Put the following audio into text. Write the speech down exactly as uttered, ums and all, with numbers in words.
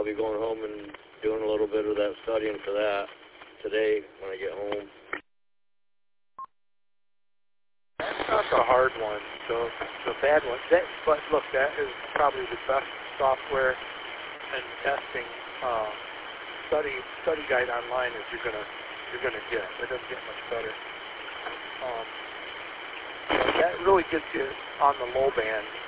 be going home and doing a little bit of that studying for that today when I get home. That's not the hard one, the, the bad one. That, but look, that is probably the best software and testing uh, study study guide online is you're gonna you're gonna get. It doesn't get much better. Um, you know, that really gets you on the low band.